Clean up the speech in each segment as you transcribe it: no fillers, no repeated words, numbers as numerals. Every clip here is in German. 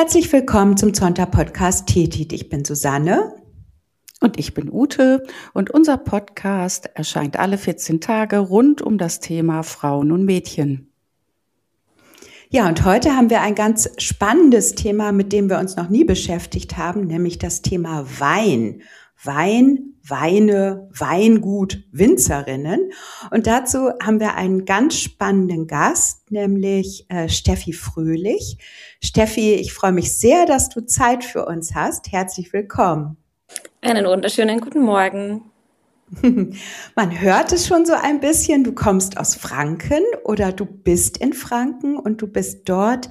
Herzlich willkommen zum Zonta-Podcast Tetit. Ich bin Susanne. Und ich bin Ute und unser Podcast erscheint alle 14 Tage rund um das Thema Frauen und Mädchen. Ja, und heute haben wir ein ganz spannendes Thema, mit dem wir uns noch nie beschäftigt haben, nämlich das Thema Wein. Wein, Weine, Weingut, Winzerinnen. Und dazu haben wir einen ganz spannenden Gast, nämlich Steffi Fröhlich. Steffi, ich freue mich sehr, dass du Zeit für uns hast. Herzlich willkommen. Einen wunderschönen guten Morgen. Man hört es schon so ein bisschen, du kommst aus Franken oder du bist in Franken und du bist dort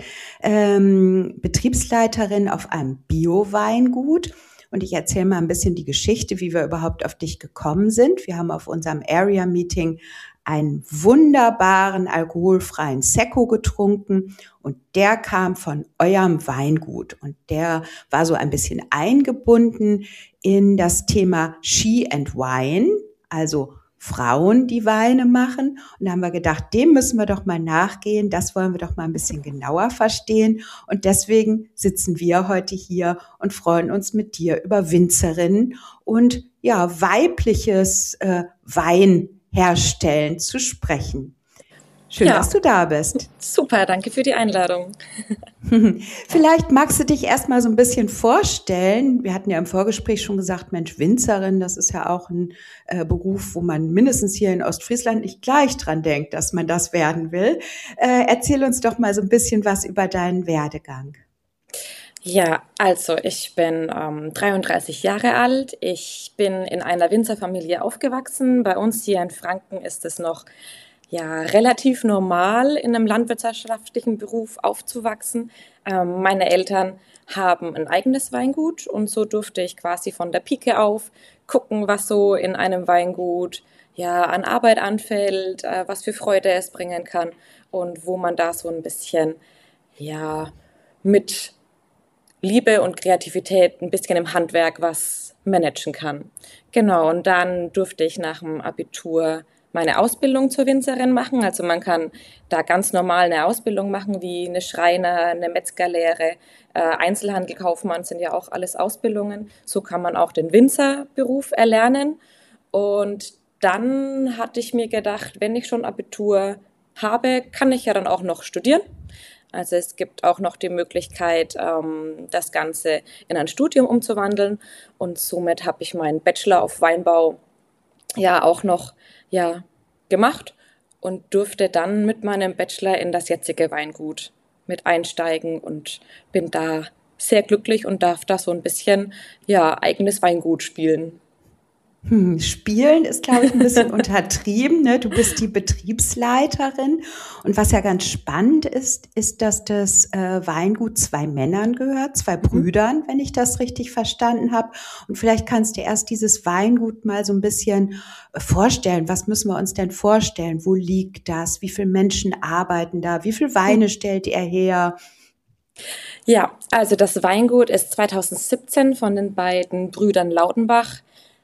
Betriebsleiterin auf einem Bio-Weingut. Und ich erzähle mal ein bisschen die Geschichte, wie wir überhaupt auf dich gekommen sind. Wir haben auf unserem Area-Meeting einen wunderbaren alkoholfreien Secco getrunken und der kam von eurem Weingut und der war so ein bisschen eingebunden in das Thema She and Wine, also Frauen, die Weine machen. Und da haben wir gedacht, dem müssen wir doch mal nachgehen, das wollen wir doch mal ein bisschen genauer verstehen. Und deswegen sitzen wir heute hier und freuen uns mit dir über Winzerinnen und ja, weibliches Wein herstellen zu sprechen. Schön, dass du da bist. Super, danke für die Einladung. Vielleicht magst du dich erstmal so ein bisschen vorstellen. Wir hatten ja im Vorgespräch schon gesagt, Mensch, Winzerin, das ist ja auch ein Beruf, wo man mindestens hier in Ostfriesland nicht gleich dran denkt, dass man das werden will. Erzähl uns doch mal so ein bisschen was über deinen Werdegang. Ja, also ich bin 33 Jahre alt. Ich bin in einer Winzerfamilie aufgewachsen. Bei uns hier in Franken ist es noch relativ normal, in einem landwirtschaftlichen Beruf aufzuwachsen. Meine Eltern haben ein eigenes Weingut und so durfte ich quasi von der Pike auf gucken, was so in einem Weingut an Arbeit anfällt, was für Freude es bringen kann und wo man da so ein bisschen mit Liebe und Kreativität ein bisschen im Handwerk was managen kann. Genau, und dann durfte ich nach dem Abitur meine Ausbildung zur Winzerin machen. Also man kann da ganz normal eine Ausbildung machen, wie eine Schreiner, eine Metzgerlehre, Einzelhandelkaufmann sind ja auch alles Ausbildungen. So kann man auch den Winzerberuf erlernen. Und dann hatte ich mir gedacht, wenn ich schon Abitur habe, kann ich ja dann auch noch studieren. Also es gibt auch noch die Möglichkeit, das Ganze in ein Studium umzuwandeln. Und somit habe ich meinen Bachelor auf Weinbau auch noch gemacht und durfte dann mit meinem Bachelor in das jetzige Weingut mit einsteigen und bin da sehr glücklich und darf da so ein bisschen eigenes Weingut spielen. Spielen ist, glaube ich, ein bisschen untertrieben, ne? Du bist die Betriebsleiterin. Und was ja ganz spannend ist, dass das Weingut 2 Männern gehört, 2 Brüdern, wenn ich das richtig verstanden habe. Und vielleicht kannst du erst dieses Weingut mal so ein bisschen vorstellen. Was müssen wir uns denn vorstellen? Wo liegt das? Wie viele Menschen arbeiten da? Wie viele Weine stellt ihr her? Ja, also das Weingut ist 2017 von den beiden Brüdern Lautenbach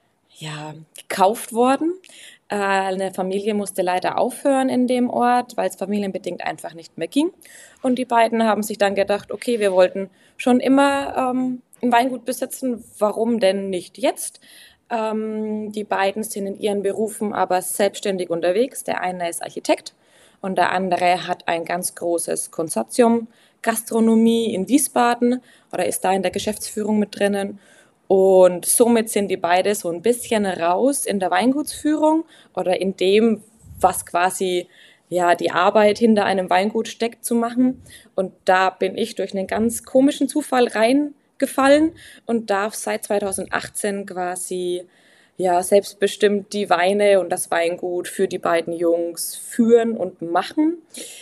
gekauft worden. Eine Familie musste leider aufhören in dem Ort, weil es familienbedingt einfach nicht mehr ging. Und die beiden haben sich dann gedacht, okay, wir wollten schon immer ein Weingut besitzen, warum denn nicht jetzt? Die beiden sind in ihren Berufen aber selbstständig unterwegs. Der eine ist Architekt und der andere hat ein ganz großes Konsortium Gastronomie in Wiesbaden oder ist da in der Geschäftsführung mit drinnen. Und somit sind die beide so ein bisschen raus in der Weingutsführung oder in dem, was quasi die Arbeit hinter einem Weingut steckt, zu machen. Und da bin ich durch einen ganz komischen Zufall reingefallen und darf seit 2018 quasi selbstbestimmt die Weine und das Weingut für die beiden Jungs führen und machen.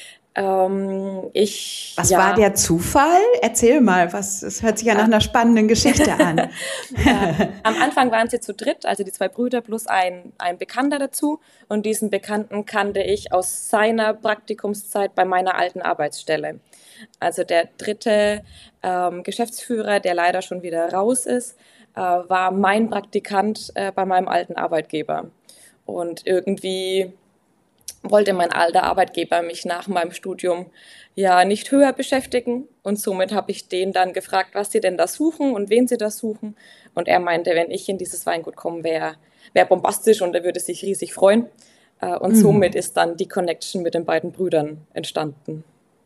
Was war der Zufall? Erzähl mal, es hört sich ja nach einer spannenden Geschichte an. Am Anfang waren sie zu dritt, also die 2 Brüder plus ein Bekannter dazu. Und diesen Bekannten kannte ich aus seiner Praktikumszeit bei meiner alten Arbeitsstelle. Also der dritte Geschäftsführer, der leider schon wieder raus ist, war mein Praktikant bei meinem alten Arbeitgeber. Und irgendwie wollte mein alter Arbeitgeber mich nach meinem Studium ja nicht höher beschäftigen und somit habe ich den dann gefragt, was sie denn da suchen und wen sie da suchen und er meinte, wenn ich in dieses Weingut komme, wäre bombastisch und er würde sich riesig freuen und somit ist dann die Connection mit den beiden Brüdern entstanden.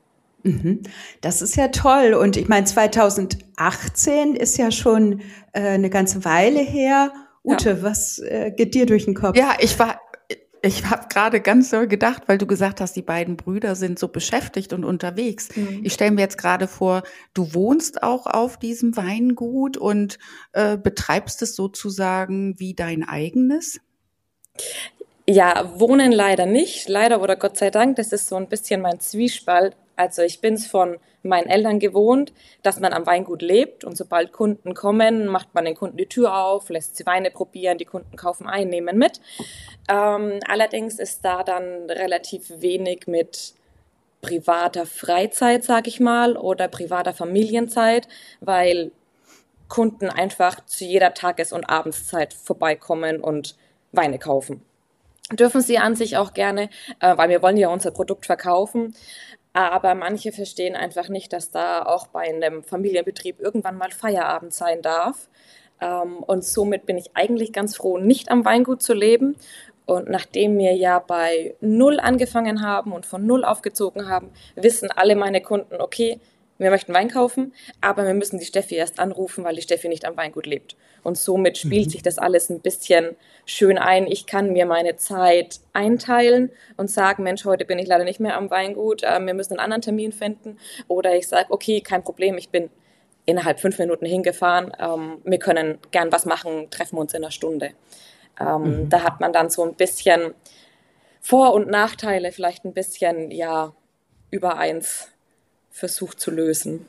Das ist ja toll. Und ich meine, 2018 ist ja schon eine ganze Weile her. Ute, was geht dir durch den Kopf? Ja, ich habe gerade ganz so gedacht, weil du gesagt hast, die beiden Brüder sind so beschäftigt und unterwegs. Ich stelle mir jetzt gerade vor, du wohnst auch auf diesem Weingut und betreibst es sozusagen wie dein eigenes? Ja, wohnen leider nicht, leider oder Gott sei Dank, das ist so ein bisschen mein Zwiespalt. Also ich bin es von meinen Eltern gewohnt, dass man am Weingut lebt und sobald Kunden kommen, macht man den Kunden die Tür auf, lässt sie Weine probieren, die Kunden kaufen ein, nehmen mit. Allerdings ist da dann relativ wenig mit privater Freizeit, sag ich mal, oder privater Familienzeit, weil Kunden einfach zu jeder Tages- und Abendszeit vorbeikommen und Weine kaufen. Dürfen sie an sich auch gerne, weil wir wollen ja unser Produkt verkaufen. Aber manche verstehen einfach nicht, dass da auch bei einem Familienbetrieb irgendwann mal Feierabend sein darf. Und somit bin ich eigentlich ganz froh, nicht am Weingut zu leben. Und nachdem wir ja bei Null angefangen haben und von Null aufgezogen haben, wissen alle meine Kunden, okay, wir möchten Wein kaufen, aber wir müssen die Steffi erst anrufen, weil die Steffi nicht am Weingut lebt. Und somit spielt sich das alles ein bisschen schön ein. Ich kann mir meine Zeit einteilen und sagen, Mensch, heute bin ich leider nicht mehr am Weingut, wir müssen einen anderen Termin finden. Oder ich sage, okay, kein Problem, ich bin innerhalb 5 Minuten hingefahren, wir können gern was machen, treffen wir uns in einer Stunde. Da hat man dann so ein bisschen Vor- und Nachteile, vielleicht ein bisschen, ja, über eins versucht zu lösen.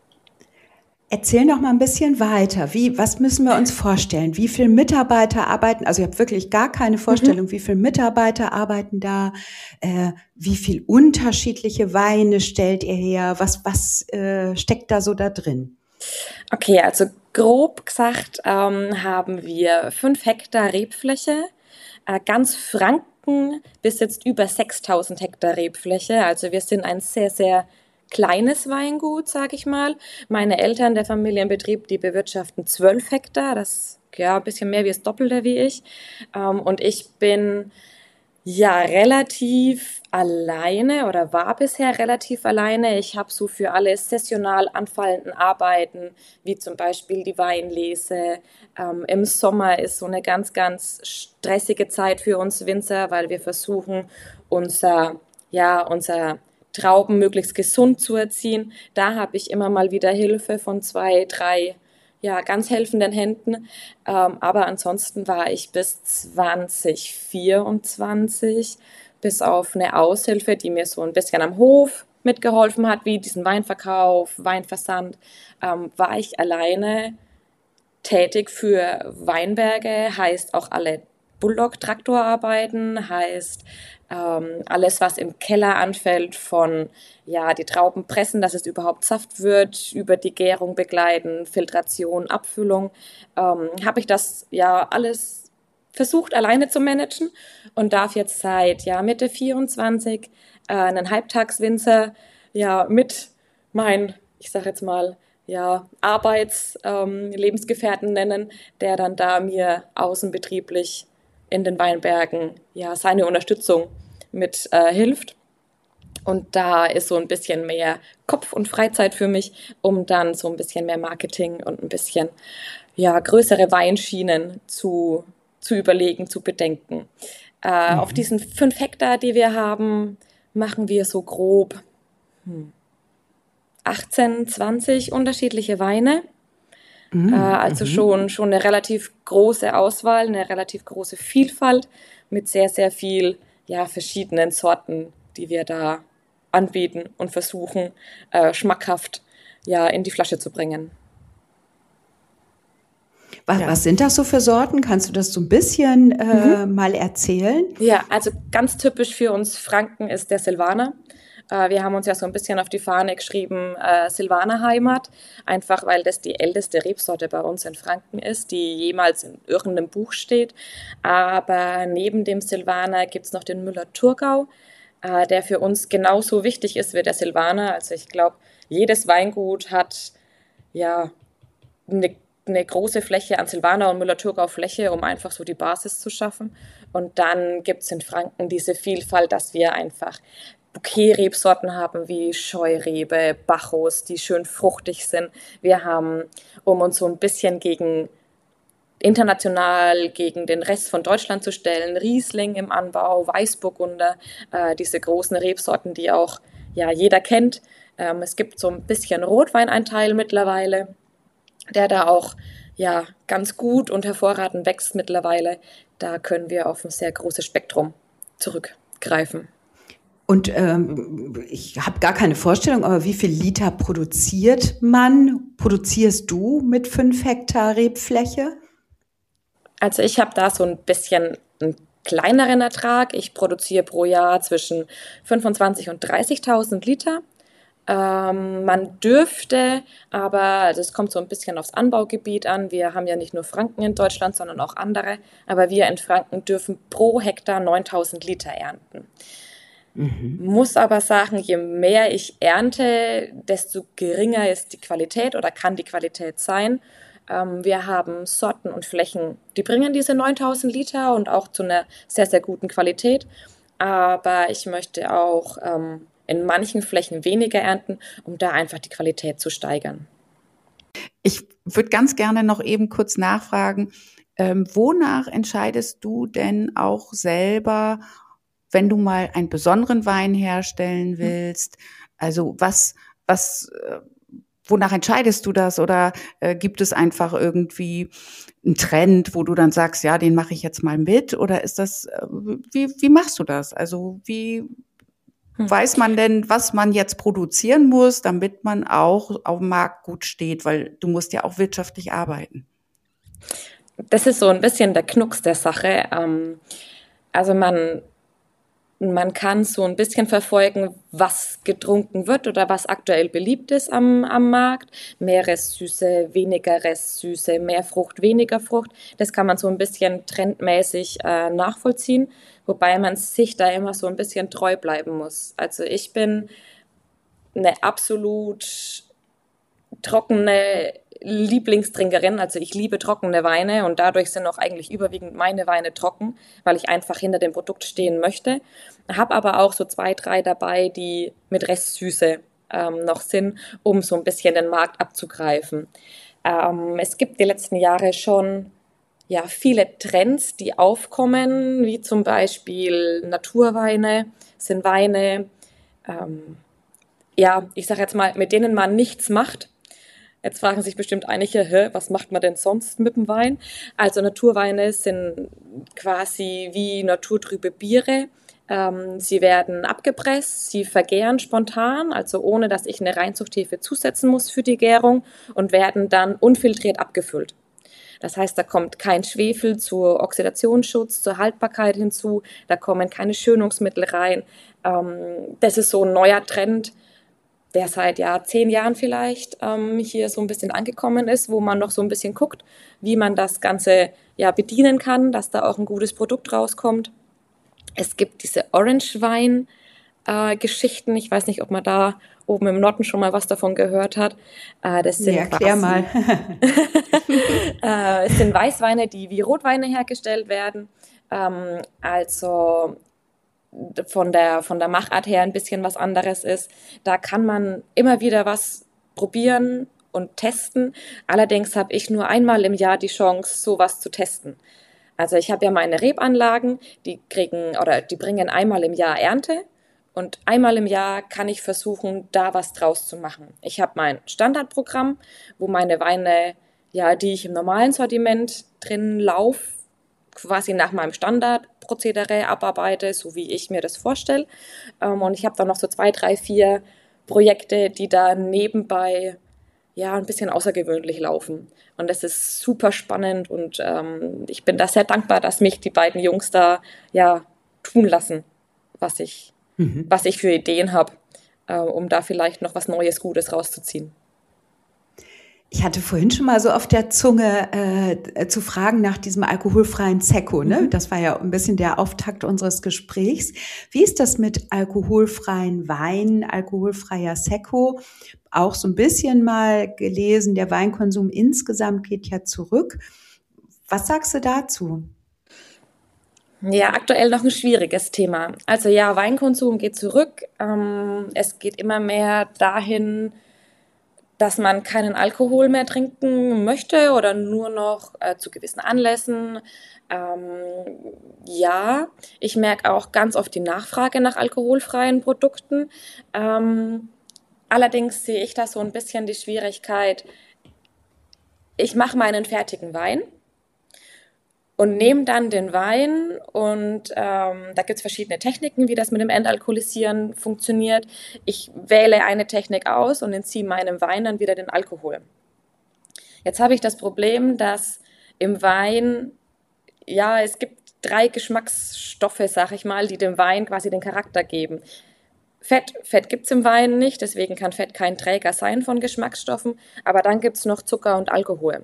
Erzähl noch mal ein bisschen weiter. Was müssen wir uns vorstellen? Wie viele Mitarbeiter arbeiten? Also ich habe wirklich gar keine Vorstellung, wie viele Mitarbeiter arbeiten da? Wie viel unterschiedliche Weine stellt ihr her? Was steckt da so da drin? Okay, also grob gesagt haben wir 5 Hektar Rebfläche, ganz Franken bis jetzt über 6.000 Hektar Rebfläche. Also wir sind ein sehr, sehr kleines Weingut, sage ich mal. Meine Eltern, der Familienbetrieb, die bewirtschaften 12 Hektar, das ja ein bisschen mehr wie das Doppelte wie ich. Und ich bin ja relativ alleine oder war bisher relativ alleine. Ich habe so für alle saisonal anfallenden Arbeiten, wie zum Beispiel die Weinlese. Im Sommer ist so eine ganz, ganz stressige Zeit für uns Winzer, weil wir versuchen, unser Trauben möglichst gesund zu erziehen. Da habe ich immer mal wieder Hilfe von 2, 3 ganz helfenden Händen. Aber ansonsten war ich bis 2024, bis auf eine Aushilfe, die mir so ein bisschen am Hof mitgeholfen hat, wie diesen Weinverkauf, Weinversand, war ich alleine tätig für Weinberge, heißt auch alle Bulldog-Traktorarbeiten, heißt alles, was im Keller anfällt, von die Trauben pressen, dass es überhaupt Saft wird, über die Gärung begleiten, Filtration, Abfüllung, habe ich das alles versucht alleine zu managen und darf jetzt seit Mitte 24 einen Halbtagswinzer mit meinen, ich sage jetzt mal, Lebensgefährten nennen, der dann da mir außenbetrieblich in den Weinbergen seine Unterstützung mit hilft. Und da ist so ein bisschen mehr Kopf- und Freizeit für mich, um dann so ein bisschen mehr Marketing und ein bisschen größere Weinschienen zu überlegen, zu bedenken. Auf diesen 5 Hektar, die wir haben, machen wir so grob 18, 20 unterschiedliche Weine. Also schon eine relativ große Auswahl, eine relativ große Vielfalt mit sehr, sehr viel verschiedenen Sorten, die wir da anbieten und versuchen, schmackhaft in die Flasche zu bringen. Was sind das so für Sorten? Kannst du das so ein bisschen mal erzählen? Ja, also ganz typisch für uns Franken ist der Silvaner. Wir haben uns ja so ein bisschen auf die Fahne geschrieben, Silvaner Heimat, einfach weil das die älteste Rebsorte bei uns in Franken ist, die jemals in irgendeinem Buch steht. Aber neben dem Silvaner gibt es noch den Müller-Thurgau, der für uns genauso wichtig ist wie der Silvaner. Also ich glaube, jedes Weingut hat ja eine große Fläche an Silvaner und Müller-Thurgau Fläche, um einfach so die Basis zu schaffen. Und dann gibt es in Franken diese Vielfalt, dass wir einfach Bouquet-Rebsorten haben wie Scheurebe, Bacchus, die schön fruchtig sind. Wir haben, um uns so ein bisschen international gegen den Rest von Deutschland zu stellen, Riesling im Anbau, Weißburgunder, diese großen Rebsorten, die auch jeder kennt. Es gibt so ein bisschen Rotweineinteil mittlerweile, der da auch ganz gut und hervorragend wächst mittlerweile. Da können wir auf ein sehr großes Spektrum zurückgreifen. Und ich habe gar keine Vorstellung, aber wie viel Liter produzierst du mit 5 Hektar Rebfläche? Also ich habe da so ein bisschen einen kleineren Ertrag. Ich produziere pro Jahr zwischen 25.000 und 30.000 Liter. Man dürfte, aber das kommt so ein bisschen aufs Anbaugebiet an. Wir haben ja nicht nur Franken in Deutschland, sondern auch andere. Aber wir in Franken dürfen pro Hektar 9.000 Liter ernten. Muss aber sagen, je mehr ich ernte, desto geringer ist die Qualität oder kann die Qualität sein. Wir haben Sorten und Flächen, die bringen diese 9.000 Liter und auch zu einer sehr, sehr guten Qualität. Aber ich möchte auch in manchen Flächen weniger ernten, um da einfach die Qualität zu steigern. Ich würde ganz gerne noch eben kurz nachfragen, wonach entscheidest du denn auch selber, wenn du mal einen besonderen Wein herstellen willst? Also wonach entscheidest du das? Oder gibt es einfach irgendwie einen Trend, wo du dann sagst, ja, den mache ich jetzt mal mit? Oder ist das, wie machst du das? Also wie weiß man denn, was man jetzt produzieren muss, damit man auch auf dem Markt gut steht? Weil du musst ja auch wirtschaftlich arbeiten. Das ist so ein bisschen der Knux der Sache. Also man kann so ein bisschen verfolgen, was getrunken wird oder was aktuell beliebt ist am Markt. Mehr Restsüße, weniger Restsüße, mehr Frucht, weniger Frucht. Das kann man so ein bisschen trendmäßig nachvollziehen, wobei man sich da immer so ein bisschen treu bleiben muss. Also ich bin eine absolut trockene Lieblingstrinkerin, also ich liebe trockene Weine und dadurch sind auch eigentlich überwiegend meine Weine trocken, weil ich einfach hinter dem Produkt stehen möchte. Habe aber auch so 2, 3 dabei, die mit Restsüße noch sind, um so ein bisschen den Markt abzugreifen. Es gibt die letzten Jahre schon viele Trends, die aufkommen, wie zum Beispiel Naturweine, sind Weine, ich sage jetzt mal, mit denen man nichts macht. Jetzt fragen sich bestimmt einige, was macht man denn sonst mit dem Wein? Also Naturweine sind quasi wie naturtrübe Biere. Sie werden abgepresst, sie vergären spontan, also ohne dass ich eine Reinzuchthefe zusetzen muss für die Gärung und werden dann unfiltriert abgefüllt. Das heißt, da kommt kein Schwefel zur Oxidationsschutz, zur Haltbarkeit hinzu, da kommen keine Schönungsmittel rein. Das ist so ein neuer Trend, der seit 10 Jahren vielleicht hier so ein bisschen angekommen ist, wo man noch so ein bisschen guckt, wie man das Ganze bedienen kann, dass da auch ein gutes Produkt rauskommt. Es gibt diese Orange-Wein-Geschichten. Ich weiß nicht, ob man da oben im Norden schon mal was davon gehört hat. Das sind erklär mal. Es sind Weißweine, die wie Rotweine hergestellt werden. Also von der Machart her ein bisschen was anderes ist. Da kann man immer wieder was probieren und testen. Allerdings habe ich nur einmal im Jahr die Chance, sowas zu testen. Also ich habe ja meine Rebanlagen, die bringen einmal im Jahr Ernte und einmal im Jahr kann ich versuchen, da was draus zu machen. Ich habe mein Standardprogramm, wo meine Weine, die ich im normalen Sortiment drin laufe, quasi nach meinem Standardprozedere abarbeite, so wie ich mir das vorstelle. Und ich habe dann noch so 2, 3, 4 Projekte, die da nebenbei ein bisschen außergewöhnlich laufen. Und das ist super spannend und ich bin da sehr dankbar, dass mich die beiden Jungs da tun lassen, was ich für Ideen habe. um da vielleicht noch was Neues, Gutes rauszuziehen. Ich hatte vorhin schon mal so auf der Zunge zu fragen nach diesem alkoholfreien Secco, ne? Das war ja ein bisschen der Auftakt unseres Gesprächs. Wie ist das mit alkoholfreien Wein, alkoholfreier Secco? Auch so ein bisschen mal gelesen, der Weinkonsum insgesamt geht ja zurück. Was sagst du dazu? Ja, aktuell noch ein schwieriges Thema. Also ja, Weinkonsum geht zurück. Es geht immer mehr dahin, dass man keinen Alkohol mehr trinken möchte oder nur noch zu gewissen Anlässen. Ja, ich merke auch ganz oft die Nachfrage nach alkoholfreien Produkten. Allerdings sehe ich da so ein bisschen die Schwierigkeit, ich mache meinen fertigen Wein und nehme dann den Wein und da gibt es verschiedene Techniken, wie das mit dem Entalkoholisieren funktioniert. Ich wähle eine Technik aus und entziehe meinem Wein dann wieder den Alkohol. Jetzt habe ich das Problem, dass im Wein, ja, es gibt 3 Geschmacksstoffe, sag ich mal, die dem Wein quasi den Charakter geben. Fett gibt es im Wein nicht, deswegen kann Fett kein Träger sein von Geschmacksstoffen, aber dann gibt es noch Zucker und Alkohol.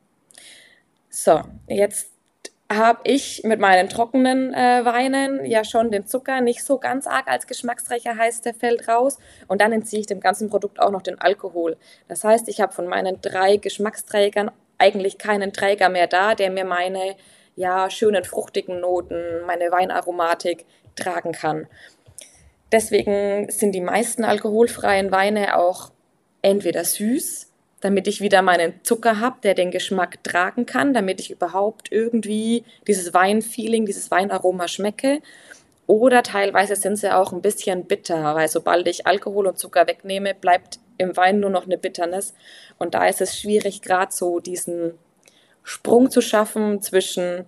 So, jetzt habe ich mit meinen trockenen Weinen ja schon den Zucker nicht so ganz arg als Geschmacksträger, heißt, der fällt raus. Und dann entziehe ich dem ganzen Produkt auch noch den Alkohol. Das heißt, ich habe von meinen 3 Geschmacksträgern eigentlich keinen Träger mehr da, der mir meine schönen fruchtigen Noten, meine Weinaromatik tragen kann. Deswegen sind die meisten alkoholfreien Weine auch entweder süß, damit ich wieder meinen Zucker habe, der den Geschmack tragen kann, damit ich überhaupt irgendwie dieses Weinfeeling, dieses Weinaroma schmecke. Oder teilweise sind sie auch ein bisschen bitter, weil sobald ich Alkohol und Zucker wegnehme, bleibt im Wein nur noch eine Bitternis. Und da ist es schwierig, gerade so diesen Sprung zu schaffen zwischen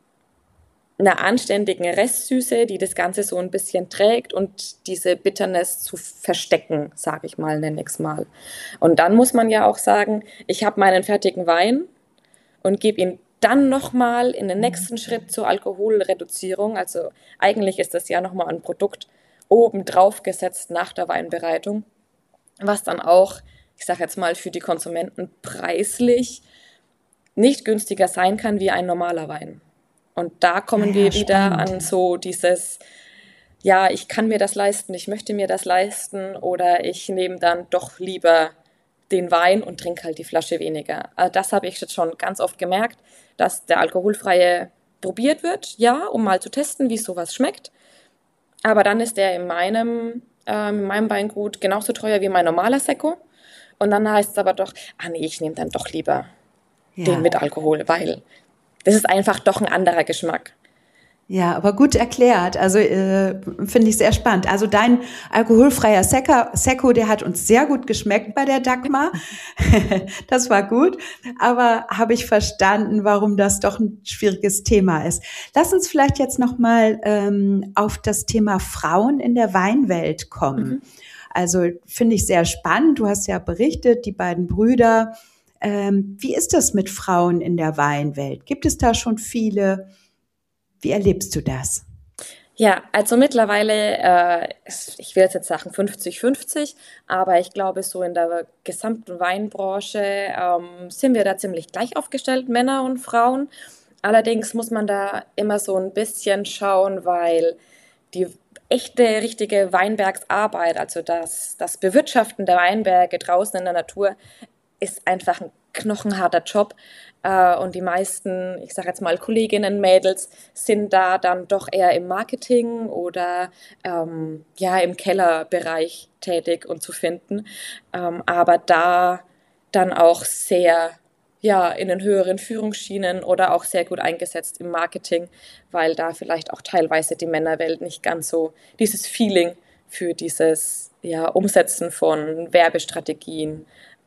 einer anständigen Restsüße, die das Ganze so ein bisschen trägt und diese Bitternis zu verstecken, sage ich mal, nenne ich es mal. Und dann muss man ja auch sagen, ich habe meinen fertigen Wein und gebe ihn dann nochmal in den nächsten Schritt zur Alkoholreduzierung. Also eigentlich ist das ja nochmal ein Produkt oben drauf gesetzt nach der Weinbereitung, was dann auch, ich sage jetzt mal, für die Konsumenten preislich nicht günstiger sein kann wie ein normaler Wein. Und da kommen wir wieder an so dieses, ja, ich kann mir das leisten, ich möchte mir das leisten oder ich nehme dann doch lieber den Wein und trinke halt die Flasche weniger. Also das habe ich jetzt schon ganz oft gemerkt, dass der alkoholfreie probiert wird, ja, um mal zu testen, wie sowas schmeckt. Aber dann ist der in meinem Weingut genauso teuer wie mein normaler Secco. Und dann heißt es aber doch, nee, ich nehme dann doch lieber den mit Alkohol, weil das ist einfach doch ein anderer Geschmack. Ja, aber gut erklärt. Also finde ich sehr spannend. Also dein alkoholfreier Secco, der hat uns sehr gut geschmeckt bei der Dagmar. Das war gut. Aber habe ich verstanden, warum das doch ein schwieriges Thema ist. Lass uns vielleicht jetzt noch mal auf das Thema Frauen in der Weinwelt kommen. Also finde ich sehr spannend. Du hast ja berichtet, die beiden Brüder. Wie ist das mit Frauen in der Weinwelt? Gibt es da schon viele? Wie erlebst du das? Ja, also mittlerweile, ich will jetzt sagen 50-50, aber ich glaube, so in der gesamten Weinbranche sind wir da ziemlich gleich aufgestellt, Männer und Frauen. Allerdings muss man da immer so ein bisschen schauen, weil die echte, richtige Weinbergsarbeit, also das Bewirtschaften der Weinberge draußen in der Natur, ist einfach ein knochenharter Job. Und die meisten, ich sage jetzt mal Kolleginnen, Mädels, sind da dann doch eher im Marketing oder im Kellerbereich tätig und zu finden. Aber da dann auch sehr in den höheren Führungsschienen oder auch sehr gut eingesetzt im Marketing, weil da vielleicht auch teilweise die Männerwelt nicht ganz so dieses Feeling für dieses Umsetzen von Werbestrategien,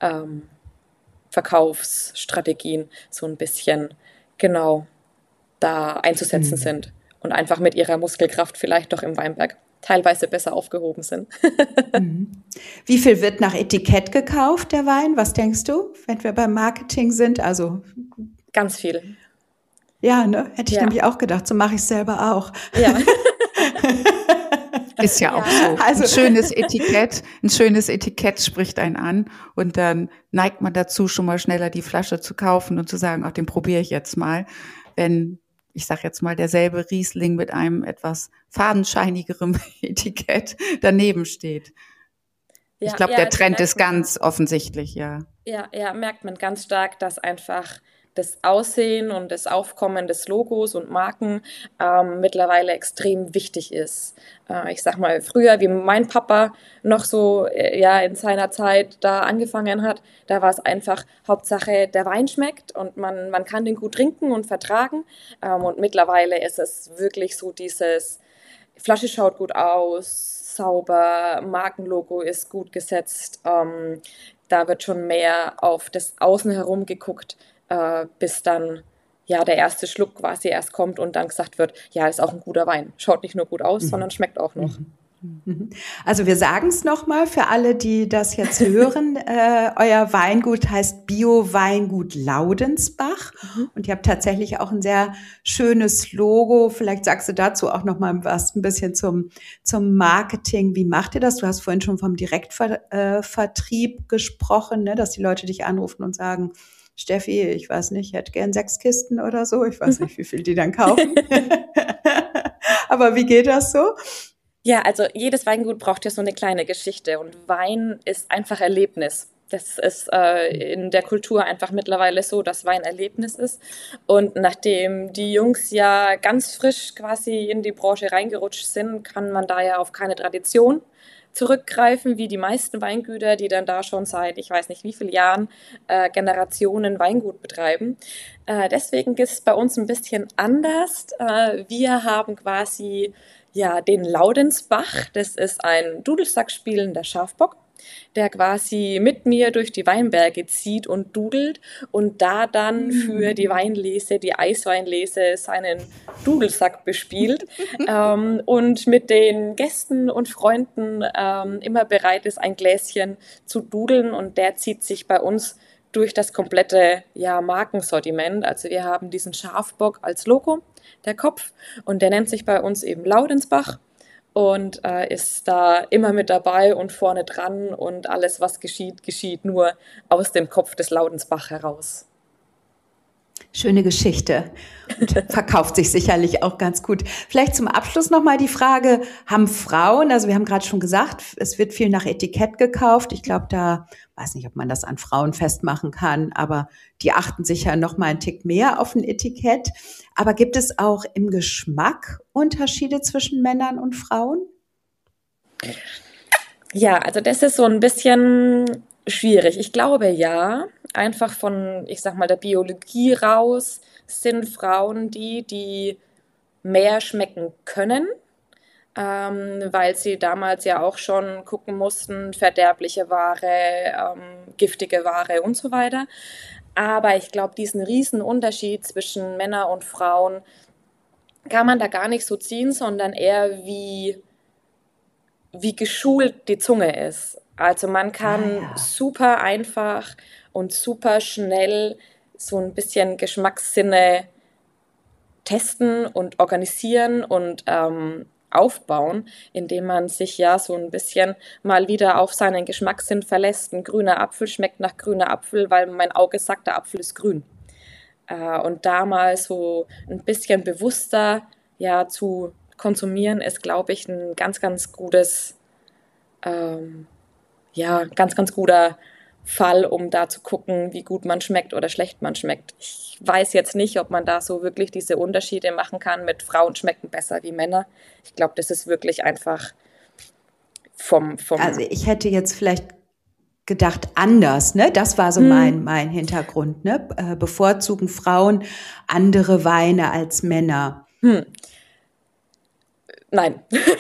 Verkaufsstrategien so ein bisschen genau da einzusetzen sind und einfach mit ihrer Muskelkraft vielleicht doch im Weinberg teilweise besser aufgehoben sind. Wie viel wird nach Etikett gekauft, der Wein? Was denkst du, wenn wir beim Marketing sind? Also ganz viel. Ja, ne? Hätte ich nämlich auch gedacht. So mache ich es selber auch. Ja. Ist ja auch so. Also ein schönes Etikett spricht einen an und dann neigt man dazu, schon mal schneller die Flasche zu kaufen und zu sagen, ach, den probiere ich jetzt mal. Wenn, ich sag jetzt mal, derselbe Riesling mit einem etwas fadenscheinigerem Etikett daneben steht. Ja, ich glaube, der Trend ist ganz offensichtlich, ja. Ja, merkt man ganz stark, dass einfach das Aussehen und das Aufkommen des Logos und Marken mittlerweile extrem wichtig ist. Ich sag mal, früher, wie mein Papa noch so in seiner Zeit da angefangen hat, da war es einfach Hauptsache, der Wein schmeckt und man kann den gut trinken und vertragen. Und mittlerweile ist es wirklich so dieses, Flasche schaut gut aus, sauber, Markenlogo ist gut gesetzt. Da wird schon mehr auf das Außen herum geguckt, bis dann der erste Schluck quasi erst kommt und dann gesagt wird, ja, ist auch ein guter Wein. Schaut nicht nur gut aus, sondern schmeckt auch noch. Also wir sagen es nochmal für alle, die das jetzt hören. Euer Weingut heißt Bio-Weingut Laudensbach und ihr habt tatsächlich auch ein sehr schönes Logo. Vielleicht sagst du dazu auch nochmal was ein bisschen zum Marketing. Wie macht ihr das? Du hast vorhin schon vom Direktvertrieb gesprochen, ne? Dass die Leute dich anrufen und sagen, Steffi, ich weiß nicht, ich hätte gern 6 Kisten oder so. Ich weiß nicht, wie viel die dann kaufen. Aber wie geht das so? Ja, also jedes Weingut braucht ja so eine kleine Geschichte und Wein ist einfach Erlebnis. Das ist in der Kultur einfach mittlerweile so, dass Wein Erlebnis ist. Und nachdem die Jungs ja ganz frisch quasi in die Branche reingerutscht sind, kann man da ja auf keine Tradition zurückgreifen, wie die meisten Weingüter, die dann da schon seit, ich weiß nicht wie vielen Jahren, Generationen Weingut betreiben. Deswegen ist es bei uns ein bisschen anders. Wir haben quasi den Laudensbach. Das ist ein Dudelsack spielender Schafbock, der quasi mit mir durch die Weinberge zieht und dudelt und da dann für die Weinlese, die Eisweinlese, seinen Dudelsack bespielt und mit den Gästen und Freunden immer bereit ist, ein Gläschen zu dudeln und der zieht sich bei uns durch das komplette Markensortiment. Also wir haben diesen Schafbock als Logo, der Kopf, und der nennt sich bei uns eben Laudensbach und ist da immer mit dabei und vorne dran und alles, was geschieht nur aus dem Kopf des Laudensbach heraus. Schöne Geschichte und verkauft sich sicherlich auch ganz gut. Vielleicht zum Abschluss nochmal die Frage, haben Frauen, also wir haben gerade schon gesagt, es wird viel nach Etikett gekauft. Ich glaube, da weiß nicht, ob man das an Frauen festmachen kann, aber die achten sicher noch mal einen Tick mehr auf ein Etikett. Aber gibt es auch im Geschmack Unterschiede zwischen Männern und Frauen? Ja, also das ist so ein bisschen schwierig. Ich glaube ja, einfach von, ich sag mal, der Biologie raus sind Frauen die mehr schmecken können, weil sie damals ja auch schon gucken mussten, verderbliche Ware, giftige Ware und so weiter. Aber ich glaube, diesen riesen Unterschied zwischen Männern und Frauen kann man da gar nicht so ziehen, sondern eher wie geschult die Zunge ist. Also man kann super einfach und super schnell so ein bisschen Geschmackssinne testen und organisieren und aufbauen, indem man sich ja so ein bisschen mal wieder auf seinen Geschmackssinn verlässt. Ein grüner Apfel schmeckt nach grüner Apfel, weil mein Auge sagt, der Apfel ist grün. Und da mal so ein bisschen bewusster zu konsumieren, ist, glaube ich, ein ganz, ganz gutes, ganz, ganz guter Fall, um da zu gucken, wie gut man schmeckt oder schlecht man schmeckt. Ich weiß jetzt nicht, ob man da so wirklich diese Unterschiede machen kann mit Frauen schmecken besser wie Männer. Ich glaube, das ist wirklich einfach vom Also ich hätte jetzt vielleicht gedacht anders, ne? Das war so mein Hintergrund, ne? Bevorzugen Frauen andere Weine als Männer? Nein.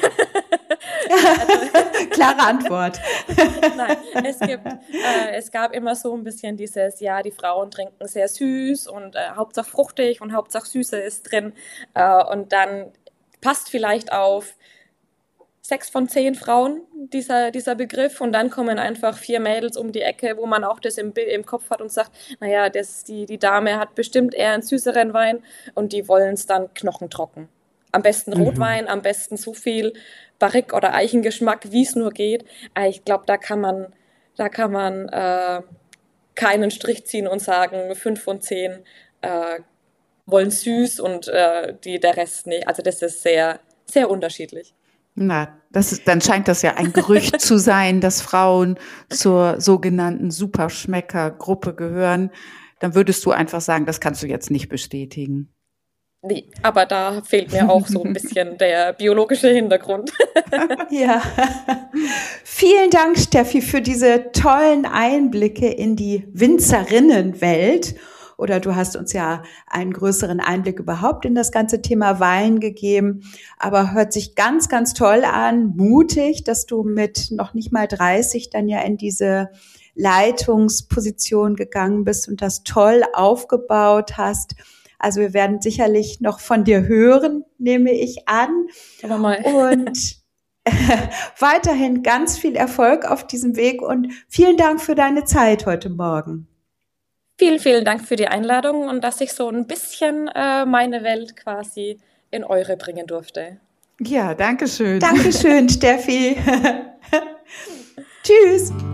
Klare Antwort. Nein, es gab immer so ein bisschen dieses, die Frauen trinken sehr süß und Hauptsache fruchtig und Hauptsache Süße ist drin. Und dann passt vielleicht auf 6 von 10 Frauen dieser Begriff und dann kommen einfach 4 Mädels um die Ecke, wo man auch das im Kopf hat und sagt, naja, die Dame hat bestimmt eher einen süßeren Wein und die wollen es dann knochentrocken. Am besten Rotwein, am besten so viel Barrique- oder Eichengeschmack, wie es nur geht. Ich glaube, da kann man keinen Strich ziehen und sagen, 5 von 10 wollen süß und der Rest nicht. Also das ist sehr, sehr unterschiedlich. Na, dann scheint das ja ein Gerücht zu sein, dass Frauen zur sogenannten Superschmecker-Gruppe gehören. Dann würdest du einfach sagen, das kannst du jetzt nicht bestätigen. Nee, aber da fehlt mir auch so ein bisschen der biologische Hintergrund. Ja. Vielen Dank, Steffi, für diese tollen Einblicke in die Winzerinnenwelt. Oder du hast uns ja einen größeren Einblick überhaupt in das ganze Thema Wein gegeben. Aber hört sich ganz, ganz toll an, mutig, dass du mit noch nicht mal 30 dann ja in diese Leitungsposition gegangen bist und das toll aufgebaut hast. Also wir werden sicherlich noch von dir hören, nehme ich an. Aber mal. Und weiterhin ganz viel Erfolg auf diesem Weg und vielen Dank für deine Zeit heute Morgen. Vielen, vielen Dank für die Einladung und dass ich so ein bisschen meine Welt quasi in eure bringen durfte. Ja, danke schön. Dankeschön, Steffi. Tschüss.